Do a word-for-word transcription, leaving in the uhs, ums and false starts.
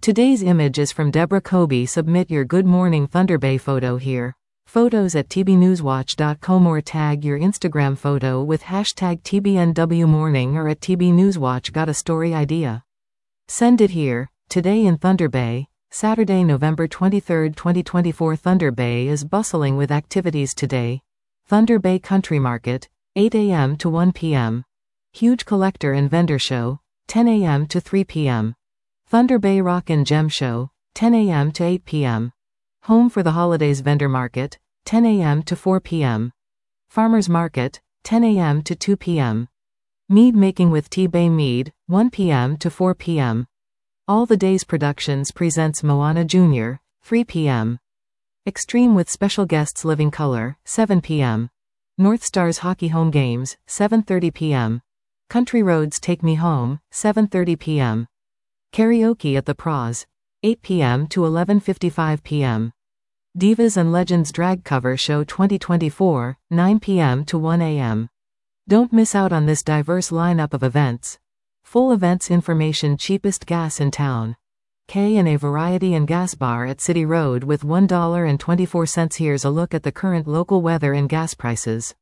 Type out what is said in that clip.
Today's image is from Deborah Kobe. Submit your Good Morning Thunder Bay photo here. Photos at t b newswatch dot com or tag your Instagram photo with hashtag T B N W morning or at tbnewswatch. Got a story idea? Send it here. Today in Thunder Bay, Saturday, November twenty-third, twenty twenty-four. Thunder Bay is bustling with activities today. Thunder Bay Country Market, eight a m to one p m Huge Collector and Vendor Show, ten a m to three p m Thunder Bay Rock and Gem Show, ten a m to eight p m Home for the Holidays Vendor Market, ten a m to four p m Farmers Market, ten a m to two p m Mead Making with T-Bay Mead, one p m to four p m All the Days Productions presents Moana Junior, three p m Extreme with special guests Living Color, seven p m North Stars Hockey Home Games, seven thirty p m Country Roads Take Me Home, seven thirty p m Karaoke at the Pros, eight p m to eleven fifty-five p m Divas and Legends Drag Cover Show twenty twenty-four, nine p m to one a m Don't miss out on this diverse lineup of events. Full events information. Cheapest gas in town. K and A Variety and Gas Bar at City Road with one dollar and twenty-four cents. Here's a look at the current local weather and gas prices.